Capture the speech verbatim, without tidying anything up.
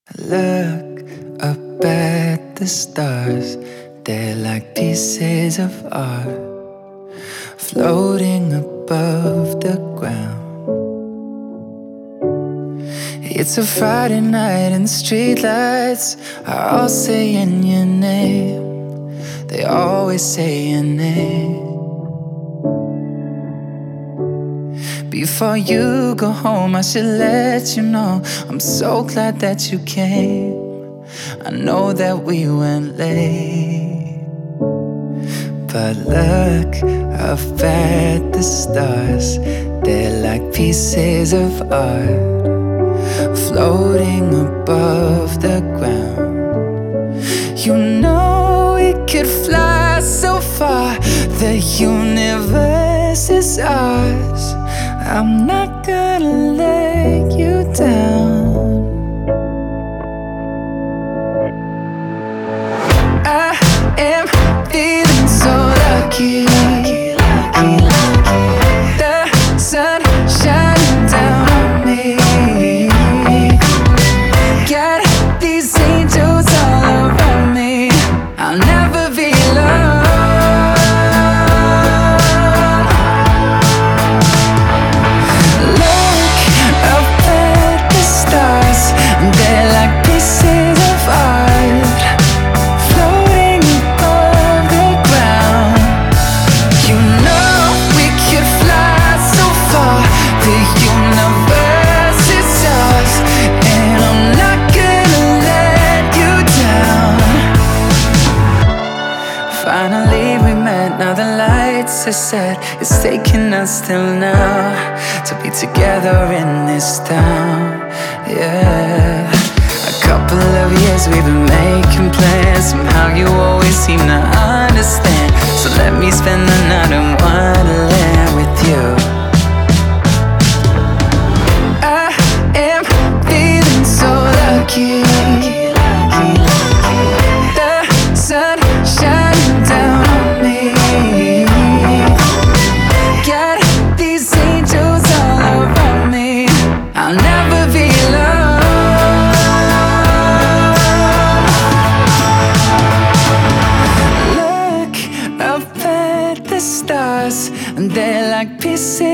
Look up at the stars, they're like pieces of art floating above the ground. It's a Friday night and the streetlights are all saying your name. They always say your name. Before you go home, I should let you know I'm so glad that you came. I know that we went late, but look up at the stars, they're like pieces of art floating above the ground. You know we could fly so far, the universe is ours. I'm not gonna let you down. I am feeling so lucky. The sun shining down on me. Got these angels all around me. I'll never be alone. Finally we met, now the lights are set. It's taking us till now to be together in this town, yeah. A couple of years we've been making plans. Somehow you always seem to understand. So let me spend the night in Wonderland with you. I am feeling so lucky. The sun shining down on me. Got these angels all around me. I'll never be alone. Look up at the stars, and they're like pieces